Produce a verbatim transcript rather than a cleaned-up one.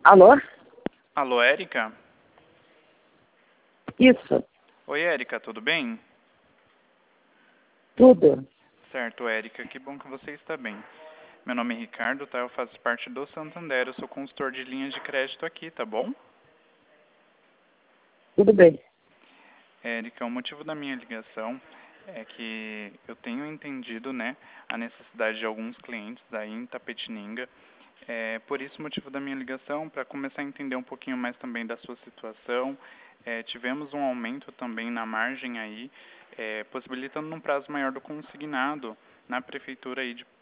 Alô? Alô, Érica? Isso, Oi, Érica, tudo bem? tudo. Certo, Érica, que bom que você está bem. Meu nome é Ricardo, tá? Eu faço parte do Santander, eu sou consultor de linhas de crédito aqui, tá bom? Tudo bem. Érica, o motivo da minha ligação é que eu tenho entendido, né, a necessidade de alguns clientes aí em Tapetininga. É por isso o motivo da minha ligação, para começar a entender um pouquinho mais também da sua situação. É, tivemos um aumento também na margem aí, é, possibilitando um prazo maior do consignado na prefeitura aí de